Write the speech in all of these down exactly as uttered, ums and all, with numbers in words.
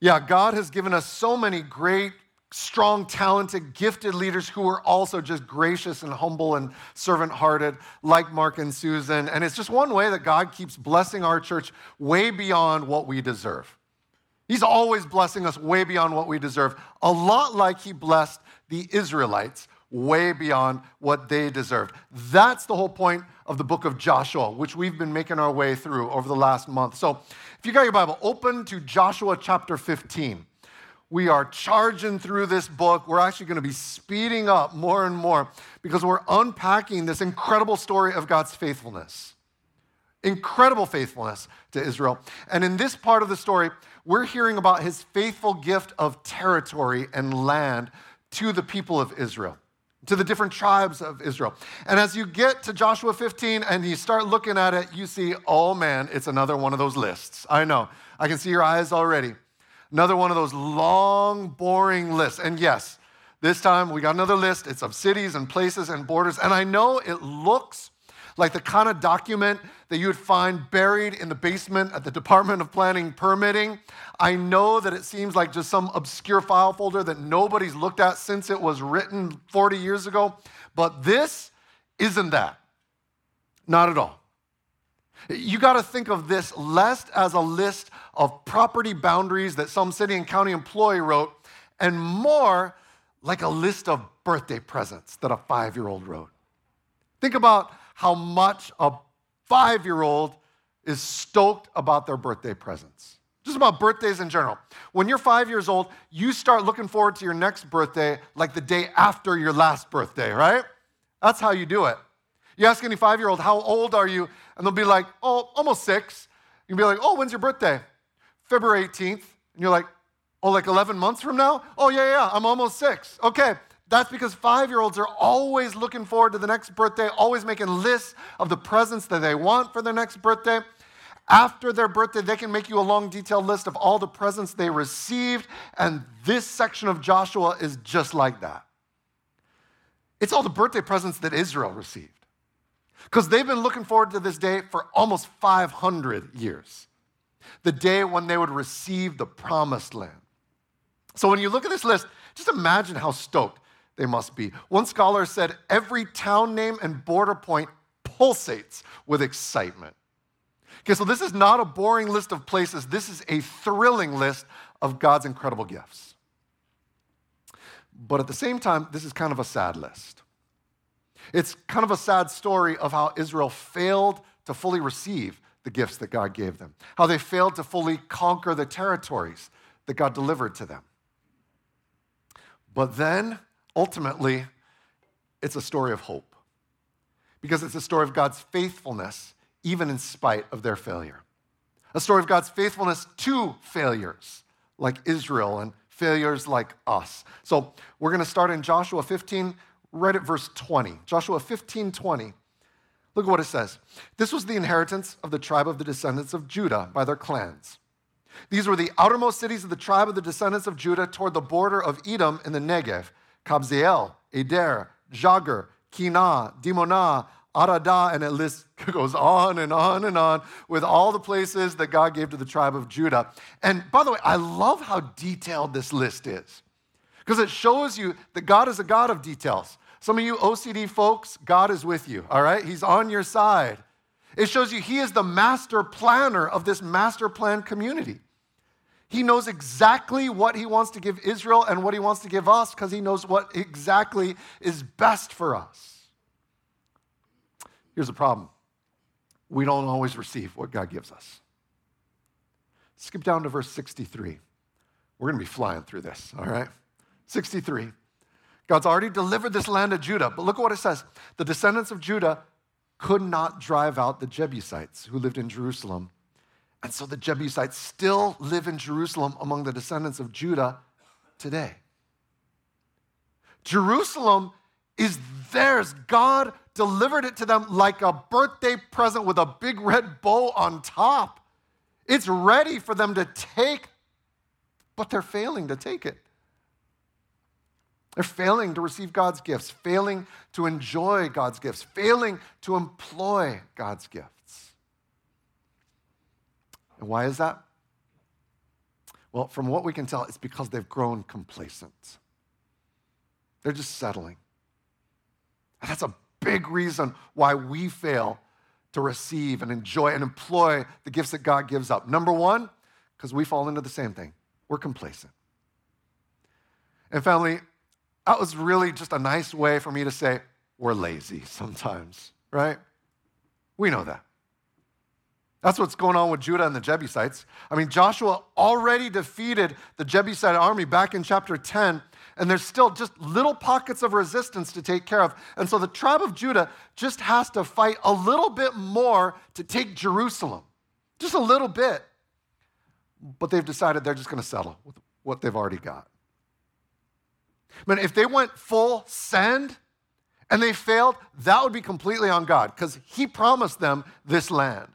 Yeah, God has given us so many great, strong, talented, gifted leaders who are also just gracious and humble and servant-hearted, like Mark and Susan. And it's just one way that God keeps blessing our church way beyond what we deserve. He's always blessing us way beyond what we deserve, a lot like he blessed the Israelites way beyond what they deserved. That's the whole point of the book of Joshua, which we've been making our way through over the last month. So if you got your Bible, open to Joshua chapter fifteen. We are charging through this book. We're actually going to be speeding up more and more because we're unpacking this incredible story of God's faithfulness. Incredible faithfulness to Israel. And in this part of the story, we're hearing about his faithful gift of territory and land to the people of Israel, to the different tribes of Israel. And as you get to Joshua fifteen and you start looking at it, you see, oh man, it's another one of those lists. I know. I can see your eyes already. Another one of those long, boring lists. And yes, this time we got another list. It's of cities and places and borders. And I know it looks like the kind of document that you would find buried in the basement at the Department of Planning Permitting. I know that it seems like just some obscure file folder that nobody's looked at since it was written forty years ago. But this isn't that. Not at all. You got to think of this less as a list of property boundaries that some city and county employee wrote, and more like a list of birthday presents that a five-year-old wrote. Think about how much a five-year-old is stoked about their birthday presents. Just about birthdays in general. When you're five years old, you start looking forward to your next birthday like the day after your last birthday, right? That's how you do it. You ask any five-year-old, how old are you? And they'll be like, oh, almost six. You'll be like, oh, when's your birthday? February eighteenth. And you're like, oh, like eleven months from now? Oh, yeah, yeah, I'm almost six. Okay, that's because five-year-olds are always looking forward to the next birthday, always making lists of the presents that they want for their next birthday. After their birthday, they can make you a long, detailed list of all the presents they received, and this section of Joshua is just like that. It's all the birthday presents that Israel received. Because they've been looking forward to this day for almost five hundred years. The day when they would receive the promised land. So when you look at this list, just imagine how stoked they must be. One scholar said every town name and border point pulsates with excitement. Okay, so this is not a boring list of places. This is a thrilling list of God's incredible gifts. But at the same time, this is kind of a sad list. It's kind of a sad story of how Israel failed to fully receive the gifts that God gave them, how they failed to fully conquer the territories that God delivered to them. But then, ultimately, it's a story of hope because it's a story of God's faithfulness, even in spite of their failure. A story of God's faithfulness to failures like Israel and failures like us. So we're going to start in Joshua fifteen, right at verse twenty. Joshua fifteen twenty. Look at what it says. This was the inheritance of the tribe of the descendants of Judah by their clans. These were the outermost cities of the tribe of the descendants of Judah toward the border of Edom in the Negev: Kabzeel, Eder, Jagur, Kinah, Dimonah, Aradah, and it lists, goes on and on and on with all the places that God gave to the tribe of Judah. And by the way, I love how detailed this list is because it shows you that God is a God of details. Some of you O C D folks, God is with you, all right? He's on your side. It shows you he is the master planner of this master plan community. He knows exactly what he wants to give Israel and what he wants to give us because he knows what exactly is best for us. Here's the problem. We don't always receive what God gives us. Skip down to verse sixty-three. We're going to be flying through this, all right? sixty-three. God's already delivered this land to Judah, but look at what it says. The descendants of Judah could not drive out the Jebusites who lived in Jerusalem. And so the Jebusites still live in Jerusalem among the descendants of Judah today. Jerusalem is theirs. God delivered it to them like a birthday present with a big red bow on top. It's ready for them to take, but they're failing to take it. They're failing to receive God's gifts, failing to enjoy God's gifts, failing to employ God's gifts. And why is that? Well, from what we can tell, it's because they've grown complacent. They're just settling. And that's a big reason why we fail to receive and enjoy and employ the gifts that God gives up. Number one, because we fall into the same thing. We're complacent. And family, that was really just a nice way for me to say, we're lazy sometimes, right? We know that. That's what's going on with Judah and the Jebusites. I mean, Joshua already defeated the Jebusite army back in chapter ten, and there's still just little pockets of resistance to take care of. And so the tribe of Judah just has to fight a little bit more to take Jerusalem. Just a little bit. But they've decided they're just going to settle with what they've already got. I mean, if they went full send and they failed, that would be completely on God because he promised them this land.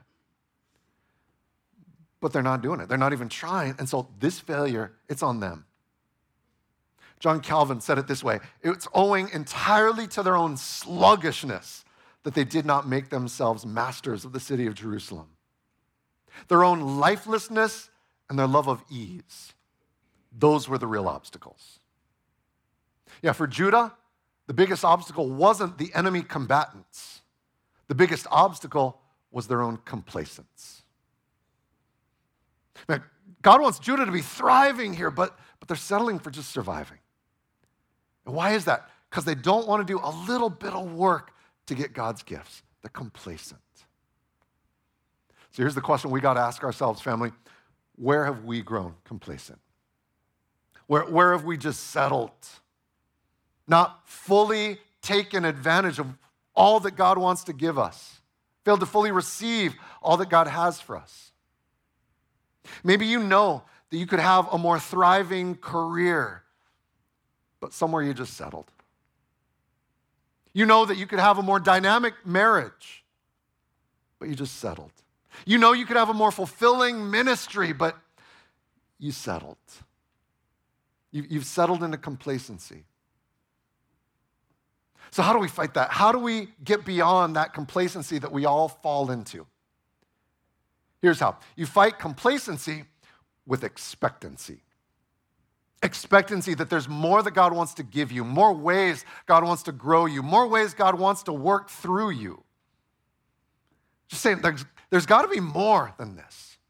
But they're not doing it. They're not even trying. And so this failure, it's on them. John Calvin said it this way: it's owing entirely to their own sluggishness that they did not make themselves masters of the city of Jerusalem. Their own lifelessness and their love of ease, those were the real obstacles. Yeah, for Judah, the biggest obstacle wasn't the enemy combatants. The biggest obstacle was their own complacence. Now, God wants Judah to be thriving here, but, but they're settling for just surviving. And why is that? Because they don't want to do a little bit of work to get God's gifts. They're complacent. So here's the question we got to ask ourselves, family. Where have we grown complacent? Where, where have we just settled? Not fully taken advantage of all that God wants to give us. Failed to fully receive all that God has for us. Maybe you know that you could have a more thriving career, but somewhere you just settled. You know that you could have a more dynamic marriage, but you just settled. You know you could have a more fulfilling ministry, but you settled. You've settled into complacency. So how do we fight that? How do we get beyond that complacency that we all fall into? Here's how. You fight complacency with expectancy. Expectancy that there's more that God wants to give you, more ways God wants to grow you, more ways God wants to work through you. Just saying, there's, there's got to be more than this.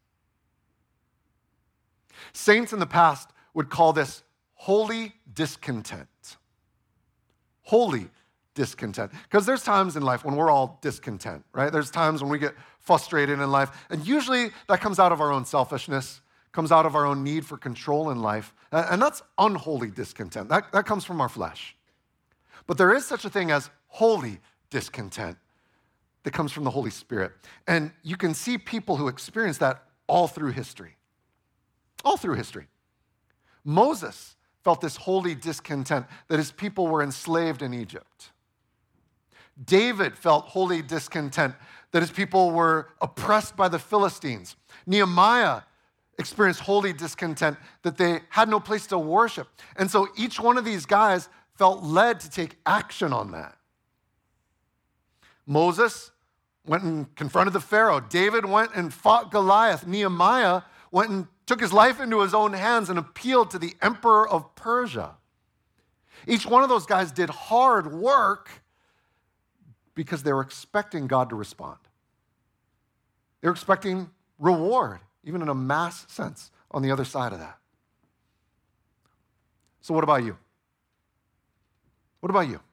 Saints in the past would call this holy discontent. Holy discontent. Because there's times in life when we're all discontent, right? There's times when we get frustrated in life. And usually that comes out of our own selfishness, comes out of our own need for control in life. And that's unholy discontent. That, that comes from our flesh. But there is such a thing as holy discontent that comes from the Holy Spirit. And you can see people who experience that all through history. All through history. Moses felt this holy discontent that his people were enslaved in Egypt. David felt holy discontent that his people were oppressed by the Philistines. Nehemiah experienced holy discontent that they had no place to worship. And so each one of these guys felt led to take action on that. Moses went and confronted the Pharaoh. David went and fought Goliath. Nehemiah went and took his life into his own hands and appealed to the emperor of Persia. Each one of those guys did hard work because they were expecting God to respond. They were expecting reward, even in a mass sense, on the other side of that. So what about you? What about you?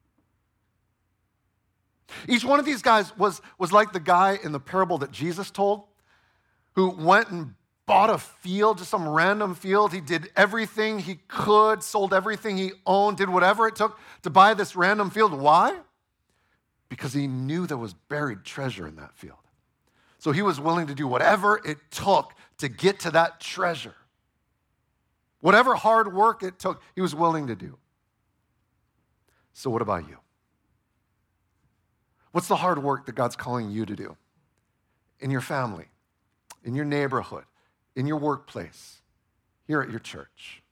Each one of these guys was, was like the guy in the parable that Jesus told, who went and bought a field, just some random field. He did everything he could, sold everything he owned, did whatever it took to buy this random field. Why? Because he knew there was buried treasure in that field. So he was willing to do whatever it took to get to that treasure. Whatever hard work it took, he was willing to do. So what about you? What's the hard work that God's calling you to do? In your family, in your neighborhood, in your workplace, here at your church.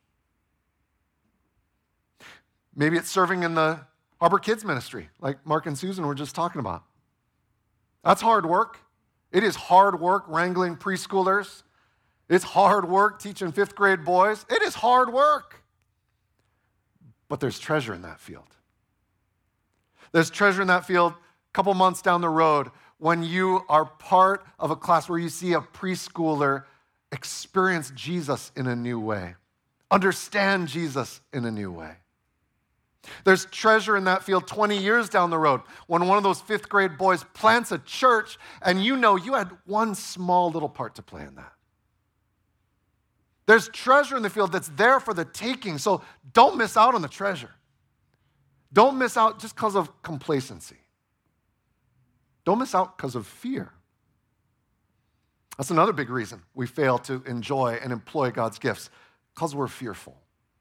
Maybe it's serving in the Harbor Kids Ministry, like Mark and Susan were just talking about. That's hard work. It is hard work wrangling preschoolers It's hard work teaching fifth grade boys. It is hard work. But there's treasure in that field. There's treasure in that field a couple months down the road when you are part of a class where you see a preschooler experience Jesus in a new way, understand Jesus in a new way. There's treasure in that field twenty years down the road when one of those fifth grade boys plants a church and you know you had one small little part to play in that. There's treasure in the field that's there for the taking, so don't miss out on the treasure. Don't miss out just because of complacency. Don't miss out because of fear. That's another big reason we fail to enjoy and employ God's gifts, because we're fearful.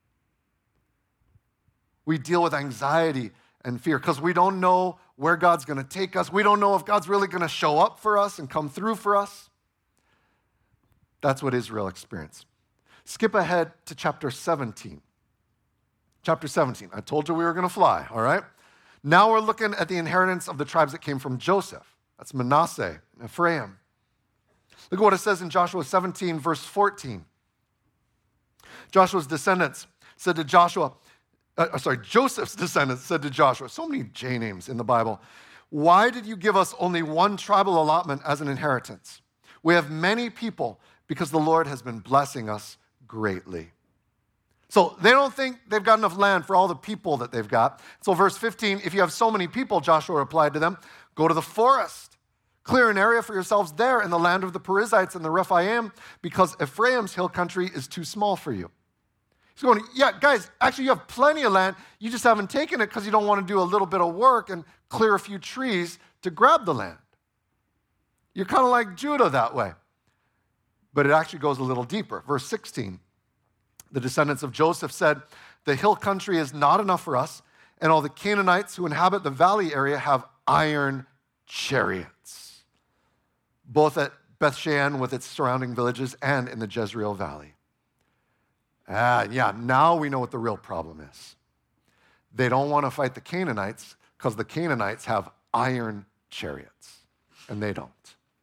We deal with anxiety and fear because we don't know where God's going to take us. We don't know if God's really going to show up for us and come through for us. That's what Israel experienced. Skip ahead to chapter seventeen. Chapter seventeen. I told you we were going to fly, all right? Now we're looking at the inheritance of the tribes that came from Joseph. That's Manasseh, Ephraim. Look at what it says in Joshua seventeen, verse fourteen. Joshua's descendants said to Joshua, uh, sorry, Joseph's descendants said to Joshua, so many J names in the Bible, why did you give us only one tribal allotment as an inheritance? We have many people because the Lord has been blessing us greatly. So they don't think they've got enough land for all the people that they've got. So verse fifteen, if you have so many people, Joshua replied to them, go to the forest. Clear an area for yourselves there in the land of the Perizzites and the Rephaim, because Ephraim's hill country is too small for you. He's going, yeah, guys, actually you have plenty of land. You just haven't taken it because you don't want to do a little bit of work and clear a few trees to grab the land. You're kind of like Judah that way. But it actually goes a little deeper. Verse sixteen, the descendants of Joseph said, the hill country is not enough for us, and all the Canaanites who inhabit the valley area have iron chariots, both at Beth-Shean with its surrounding villages and in the Jezreel Valley. Ah, yeah, now we know what the real problem is. They don't want to fight the Canaanites because the Canaanites have iron chariots, and they don't.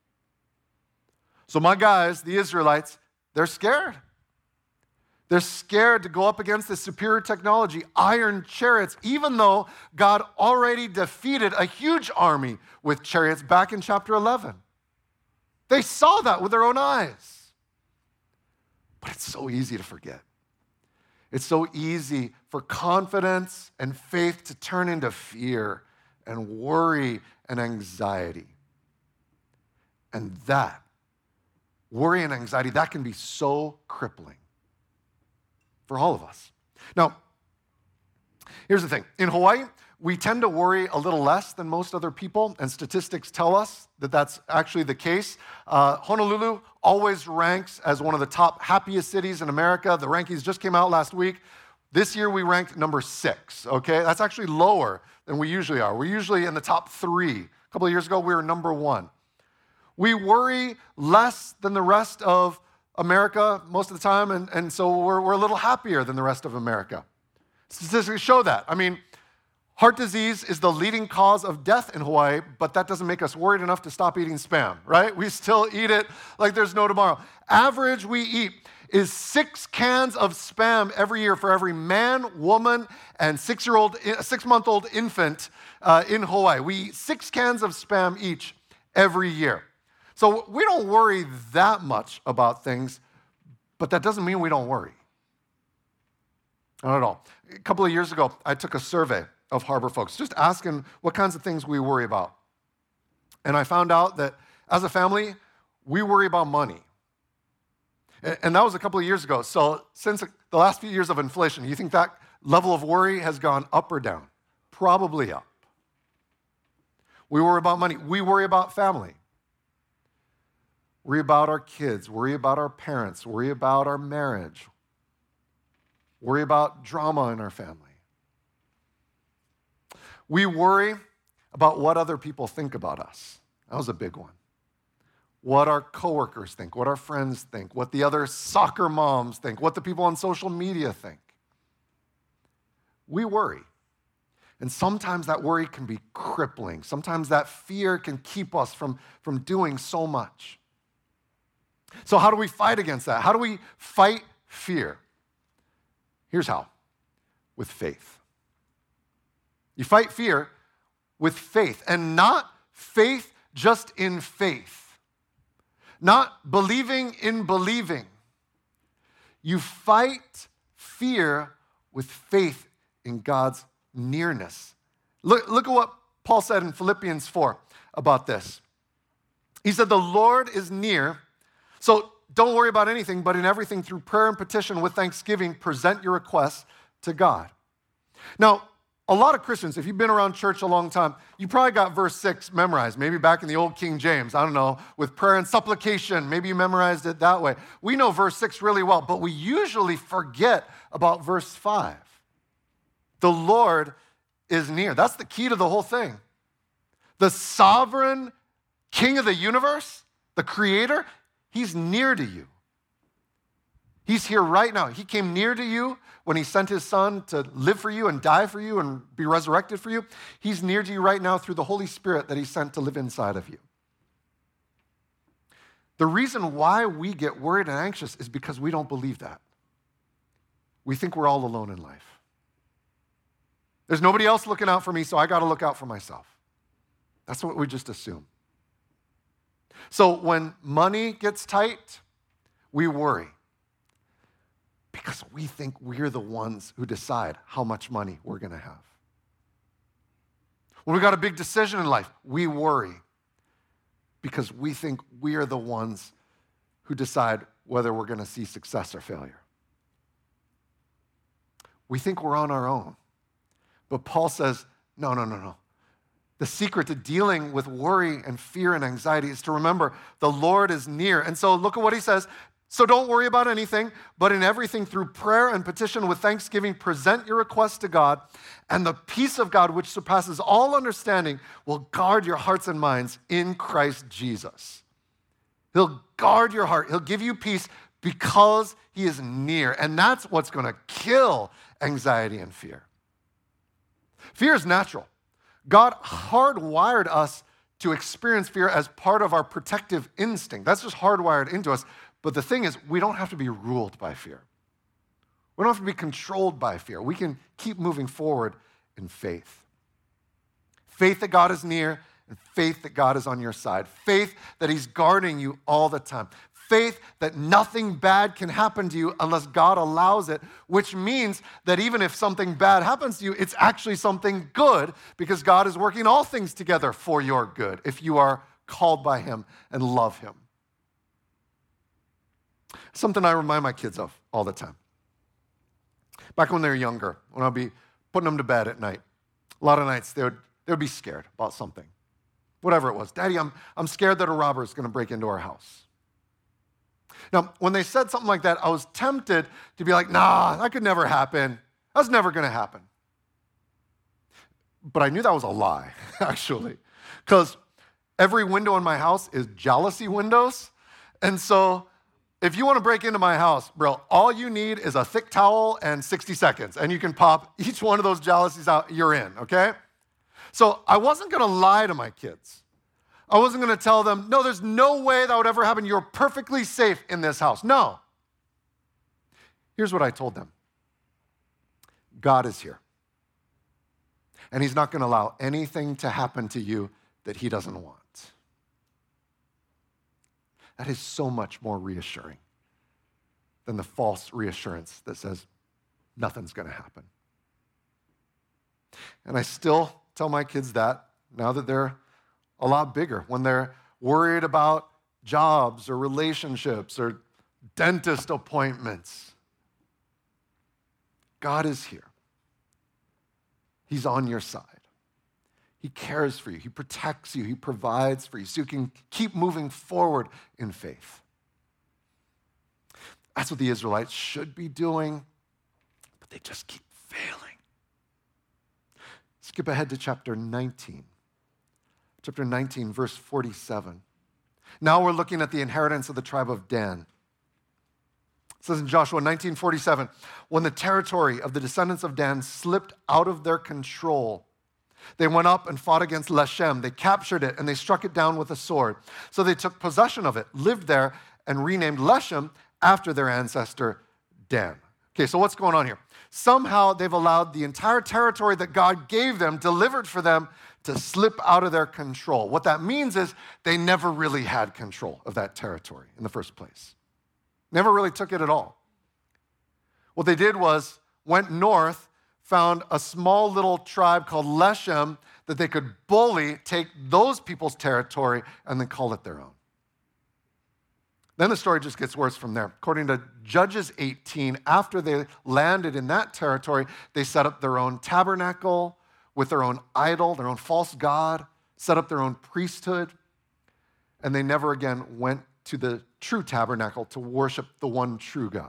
So my guys, the Israelites, they're scared. They're scared to go up against this superior technology, iron chariots, even though God already defeated a huge army with chariots back in chapter eleven. They saw that with their own eyes. But it's so easy to forget. It's so easy for confidence and faith to turn into fear and worry and anxiety. And that, worry and anxiety, that can be so crippling for all of us. Now, here's the thing. In Hawaii, we tend to worry a little less than most other people, and statistics tell us that that's actually the case. Uh, Honolulu always ranks as one of the top happiest cities in America. The rankings just came out last week. This year we ranked number six, okay? That's actually lower than we usually are. We're usually in the top three. A couple of years ago, we were number one. We worry less than the rest of America most of the time, and, and so we're, we're a little happier than the rest of America. Statistics show that. I mean, heart disease is the leading cause of death in Hawaii, but that doesn't make us worried enough to stop eating Spam, right? We still eat it like there's no tomorrow. Average we eat is six cans of Spam every year for every man, woman, and six-year-old, six-month-old infant uh, in Hawaii. We eat six cans of Spam each every year. So we don't worry that much about things, but that doesn't mean we don't worry. Not at all. A couple of years ago, I took a survey of Harbor folks, just asking what kinds of things we worry about. And I found out that as a family, we worry about money. And that was a couple of years ago. So since the last few years of inflation, you think that level of worry has gone up or down? Probably up. We worry about money. We worry about family. Worry about our kids, worry about our parents, worry about our marriage, worry about drama in our family. We worry about what other people think about us. That was a big one. What our coworkers think, what our friends think, what the other soccer moms think, what the people on social media think. We worry. And sometimes that worry can be crippling. Sometimes that fear can keep us from, from doing so much. So how do we fight against that? How do we fight fear? Here's how. With faith. You fight fear with faith, and not faith just in faith. Not believing in believing. You fight fear with faith in God's nearness. Look, look at what Paul said in Philippians four about this. He said, the Lord is near, so don't worry about anything, but in everything through prayer and petition with thanksgiving, present your requests to God. Now, a lot of Christians, if you've been around church a long time, you probably got verse six memorized, maybe back in the old King James, I don't know, with prayer and supplication, maybe you memorized it that way. We know verse six really well, but we usually forget about verse five. The Lord is near. That's the key to the whole thing. The sovereign King of the universe, the Creator, He's near to you. He's here right now. He came near to you when He sent His Son to live for you and die for you and be resurrected for you. He's near to you right now through the Holy Spirit that He sent to live inside of you. The reason why we get worried and anxious is because we don't believe that. We think we're all alone in life. There's nobody else looking out for me, so I got to look out for myself. That's what we just assume. So when money gets tight, we worry. Because we think we're the ones who decide how much money we're going to have. When we got a big decision in life, we worry. Because we think we are the ones who decide whether we're going to see success or failure. We think we're on our own. But Paul says, no, no, no, no. The secret to dealing with worry and fear and anxiety is to remember the Lord is near. And so look at what he says. So don't worry about anything, but in everything through prayer and petition with thanksgiving, present your requests to God, and the peace of God, which surpasses all understanding, will guard your hearts and minds in Christ Jesus. He'll guard your heart. He'll give you peace because he is near. And that's what's going to kill anxiety and fear. Fear is natural. God hardwired us to experience fear as part of our protective instinct. That's just hardwired into us. But the thing is, we don't have to be ruled by fear. We don't have to be controlled by fear. We can keep moving forward in faith. Faith that God is near and faith that God is on your side. Faith that he's guarding you all the time. Faith that nothing bad can happen to you unless God allows it, which means that even if something bad happens to you, it's actually something good because God is working all things together for your good if you are called by him and love him. Something I remind my kids of all the time. Back when they were younger, when I'd be putting them to bed at night, a lot of nights they would, they would be scared about something. Whatever it was. Daddy, I'm, I'm scared that a robber is going to break into our house. Now, when they said something like that, I was tempted to be like, nah, that could never happen. That's never going to happen. But I knew that was a lie, actually, because every window in my house is jealousy windows. And so if you want to break into my house, bro, all you need is a thick towel and sixty seconds, and you can pop each one of those jealousies out, you're in, okay? So I wasn't going to lie to my kids. I wasn't going to tell them, no, there's no way that would ever happen. You're perfectly safe in this house. No. Here's what I told them. God is here. And he's not going to allow anything to happen to you that he doesn't want. That is so much more reassuring than the false reassurance that says nothing's going to happen. And I still tell my kids that now that they're a lot bigger, when they're worried about jobs or relationships or dentist appointments. God is here. He's on your side. He cares for you. He protects you. He provides for you so you can keep moving forward in faith. That's what the Israelites should be doing, but they just keep failing. Skip ahead to chapter nineteen. Chapter nineteen, verse forty-seven. Now we're looking at the inheritance of the tribe of Dan. It says in Joshua nineteen forty-seven, when the territory of the descendants of Dan slipped out of their control, they went up and fought against Leshem. They captured it and they struck it down with a sword. So they took possession of it, lived there, and renamed Leshem after their ancestor Dan. Okay, so what's going on here? Somehow they've allowed the entire territory that God gave them, delivered for them, to slip out of their control. What that means is they never really had control of that territory in the first place. Never really took it at all. What they did was went north, found a small little tribe called Leshem that they could bully, take those people's territory, and then call it their own. Then the story just gets worse from there. According to Judges eighteen, after they landed in that territory, they set up their own tabernacle with their own idol, their own false god, set up their own priesthood, and they never again went to the true tabernacle to worship the one true God.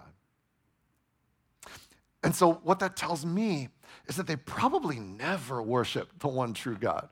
And so what that tells me is that they probably never worshiped the one true God.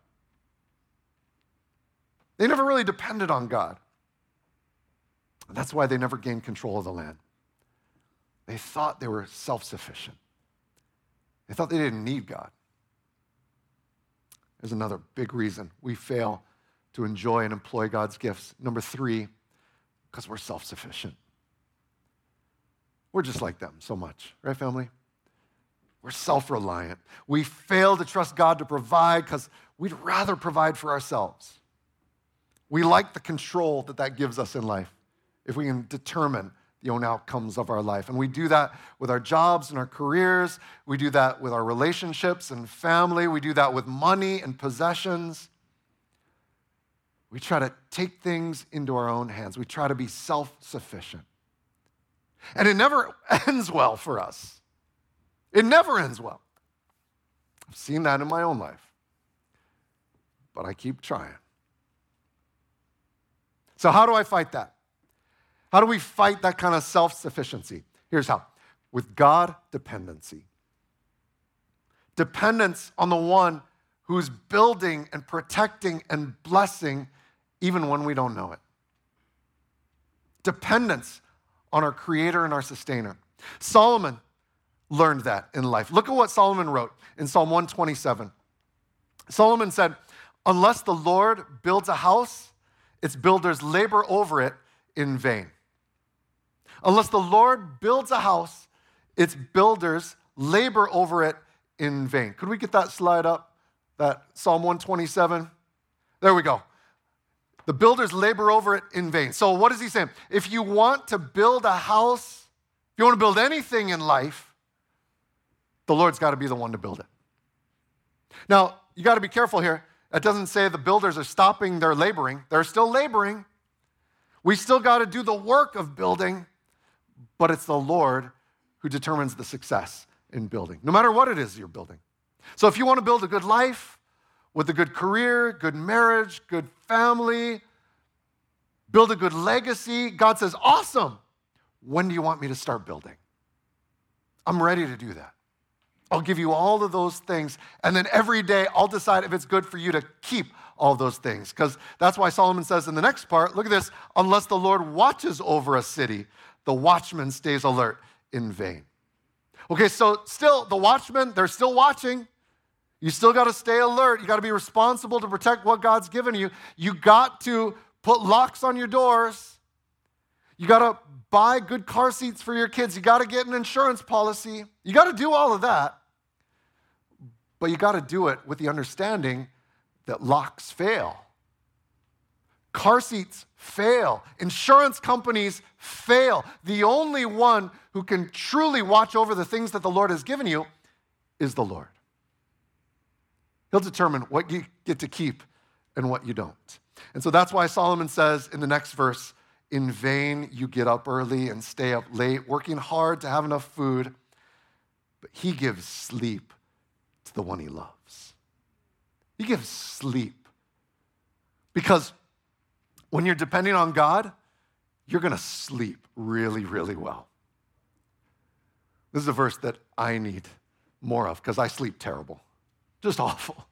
They never really depended on God. And that's why they never gained control of the land. They thought they were self-sufficient. They thought they didn't need God. There's another big reason we fail to enjoy and employ God's gifts. Number three, because we're self-sufficient. We're just like them so much, right, family? We're self-reliant. We fail to trust God to provide because we'd rather provide for ourselves. We like the control that that gives us in life if we can determine the own outcomes of our life. And we do that with our jobs and our careers. We do that with our relationships and family. We do that with money and possessions. We try to take things into our own hands. We try to be self-sufficient. And it never ends well for us. It never ends well. I've seen that in my own life. But I keep trying. So how do I fight that? How do we fight that kind of self-sufficiency? Here's how. With God dependency. Dependence on the one who's building and protecting and blessing even when we don't know it. Dependence on our creator and our sustainer. Solomon learned that in life. Look at what Solomon wrote in Psalm one twenty-seven. Solomon said, unless the Lord builds a house, its builders labor over it in vain. Unless the Lord builds a house, its builders labor over it in vain. Could we get that slide up? That Psalm one twenty-seven? There we go. The builders labor over it in vain. So what is he saying? If you want to build a house, if you want to build anything in life, the Lord's got to be the one to build it. Now, you got to be careful here. That doesn't say the builders are stopping their laboring. They're still laboring. We still got to do the work of building, but it's the Lord who determines the success in building, no matter what it is you're building. So if you want to build a good life with a good career, good marriage, good family, build a good legacy, God says, awesome. When do you want me to start building? I'm ready to do that. I'll give you all of those things, and then every day I'll decide if it's good for you to keep all those things. Because that's why Solomon says in the next part, look at this, unless the Lord watches over a city, the watchman stays alert in vain. Okay, so still, the watchmen, they're still watching. You still got to stay alert. You got to be responsible to protect what God's given you. You got to put locks on your doors. You got to buy good car seats for your kids. You got to get an insurance policy. You got to do all of that. But you got to do it with the understanding that locks fail. Car seats fail. Insurance companies fail. The only one who can truly watch over the things that the Lord has given you is the Lord. He'll determine what you get to keep and what you don't. And so that's why Solomon says in the next verse, in vain you get up early and stay up late, working hard to have enough food, but he gives sleep to the one he loves. He gives sleep. Because when you're depending on God, you're going to sleep really, really well. This is a verse that I need more of because I sleep terrible. Just awful.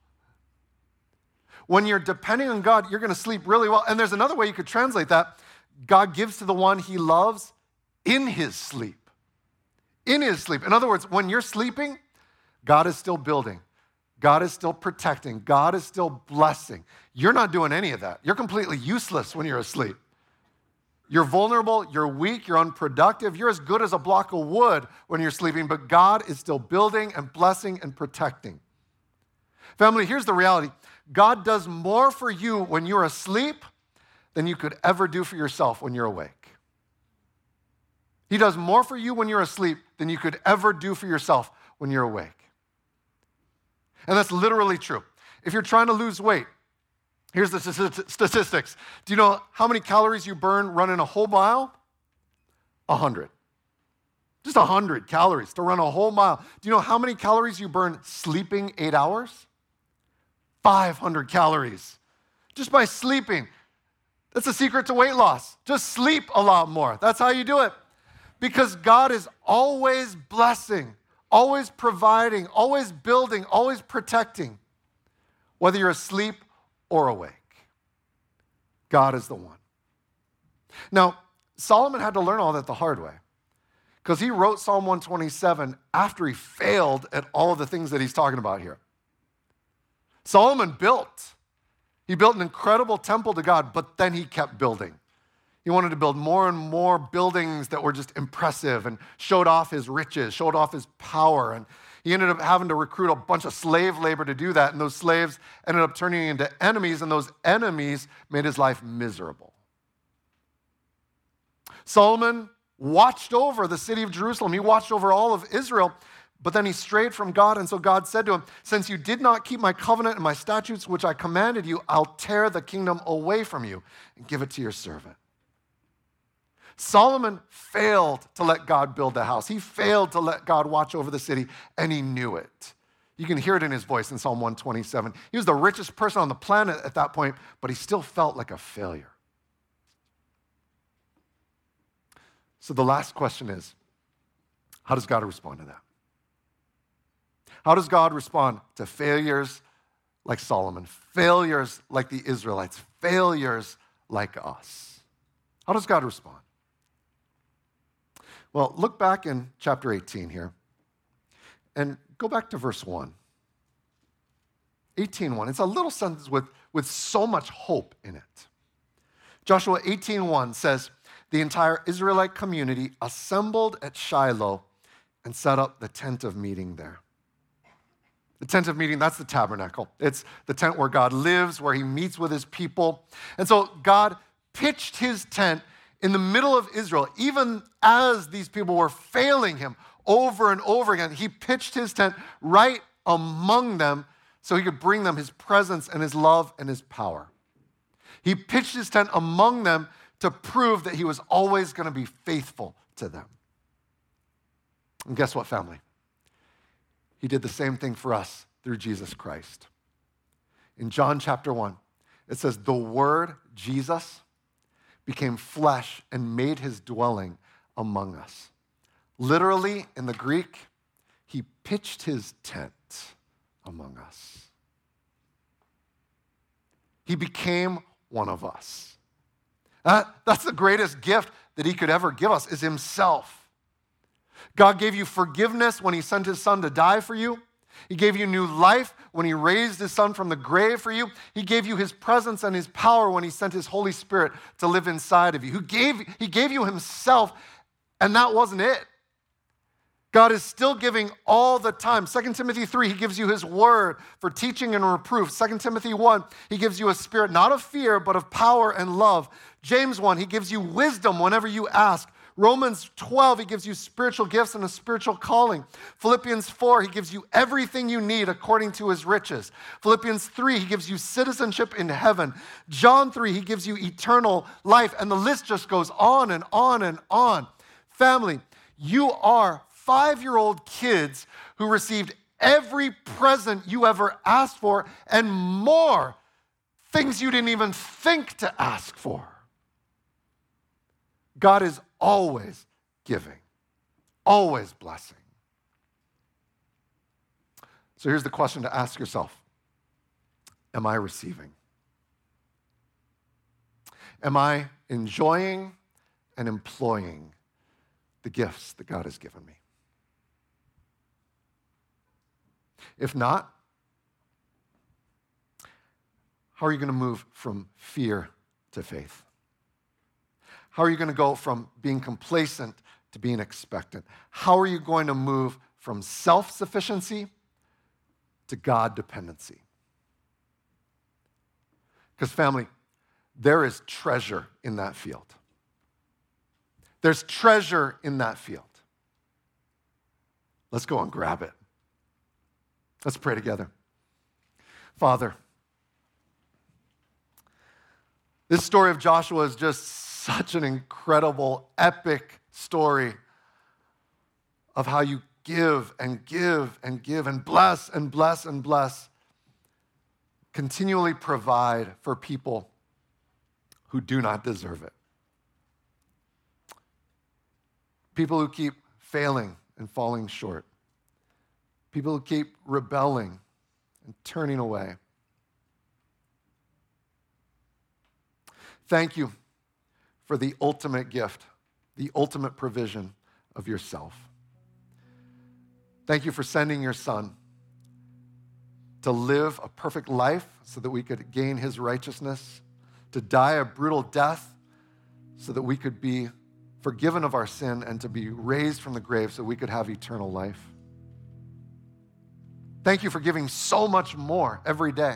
When you're depending on God, you're going to sleep really well. And there's another way you could translate that. God gives to the one he loves in his sleep. In his sleep. In other words, when you're sleeping, God is still building. God is still protecting. God is still blessing. You're not doing any of that. You're completely useless when you're asleep. You're vulnerable, you're weak, you're unproductive, you're as good as a block of wood when you're sleeping, but God is still building and blessing and protecting. Family, here's the reality. God does more for you when you're asleep than you could ever do for yourself when you're awake. He does more for you when you're asleep than you could ever do for yourself when you're awake. And that's literally true. If you're trying to lose weight, here's the statistics. Do you know how many calories you burn running a whole mile? A hundred. Just a hundred calories to run a whole mile. Do you know how many calories you burn sleeping eight hours? five hundred calories. Just by sleeping. That's the secret to weight loss. Just sleep a lot more. That's how you do it. Because God is always blessing, always providing, always building, always protecting, whether you're asleep or awake. God is the one. Now, Solomon had to learn all that the hard way because he wrote Psalm one twenty-seven after he failed at all of the things that he's talking about here. Solomon built. He built an incredible temple to God, but then he kept building. He wanted to build more and more buildings that were just impressive and showed off his riches, showed off his power. And he ended up having to recruit a bunch of slave labor to do that. And those slaves ended up turning into enemies, and those enemies made his life miserable. Solomon watched over the city of Jerusalem. He watched over all of Israel, but then he strayed from God. And so God said to him, since you did not keep my covenant and my statutes, which I commanded you, I'll tear the kingdom away from you and give it to your servant. Solomon failed to let God build the house. He failed to let God watch over the city, and he knew it. You can hear it in his voice in Psalm one twenty-seven. He was the richest person on the planet at that point, but he still felt like a failure. So the last question is, how does God respond to that? How does God respond to failures like Solomon, failures like the Israelites, failures like us? How does God respond? Well, look back in chapter eighteen here and go back to verse one. eighteen one. It's a little sentence with, with so much hope in it. Joshua eighteen one says, the entire Israelite community assembled at Shiloh and set up the tent of meeting there. The tent of meeting, that's the tabernacle. It's the tent where God lives, where he meets with his people. And so God pitched his tent in the middle of Israel, even as these people were failing him over and over again. He pitched his tent right among them so he could bring them his presence and his love and his power. He pitched his tent among them to prove that he was always going to be faithful to them. And guess what, family? He did the same thing for us through Jesus Christ. In John chapter one, it says, the Word, Jesus, became flesh and made his dwelling among us. Literally, in the Greek, he pitched his tent among us. He became one of us. That, that's the greatest gift that he could ever give us, is himself. God gave you forgiveness when he sent his son to die for you. He gave you new life when he raised his son from the grave for you. He gave you his presence and his power when he sent his Holy Spirit to live inside of you. Who gave, he gave you himself, and that wasn't it. God is still giving all the time. Second Timothy three, he gives you his word for teaching and reproof. Second Timothy one, he gives you a spirit not of fear, but of power and love. James one, he gives you wisdom whenever you ask. Romans twelve, he gives you spiritual gifts and a spiritual calling. Philippians four, he gives you everything you need according to his riches. Philippians three, he gives you citizenship in heaven. John three, he gives you eternal life. And the list just goes on and on and on. Family, you are five-year-old kids who received every present you ever asked for and more, things you didn't even think to ask for. God is always giving, always blessing. So here's the question to ask yourself. Am I receiving? Am I enjoying and employing the gifts that God has given me? If not, how are you going to move from fear to faith? How are you going to go from being complacent to being expectant? How are you going to move from self-sufficiency to God dependency? Because family, there is treasure in that field. There's treasure in that field. Let's go and grab it. Let's pray together. Father, this story of Joshua is just such an incredible, epic story of how you give and give and give and bless and bless and bless. Continually provide for people who do not deserve it. People who keep failing and falling short. People who keep rebelling and turning away. Thank you for the ultimate gift, the ultimate provision of yourself. Thank you for sending your Son to live a perfect life so that we could gain his righteousness, to die a brutal death so that we could be forgiven of our sin and to be raised from the grave so we could have eternal life. Thank you for giving so much more every day.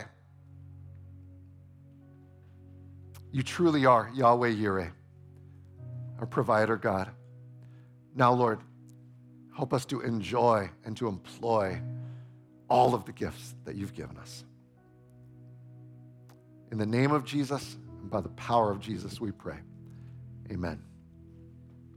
You truly are Yahweh Yireh, our provider God. Now, Lord, help us to enjoy and to employ all of the gifts that you've given us. In the name of Jesus and by the power of Jesus, we pray. Amen.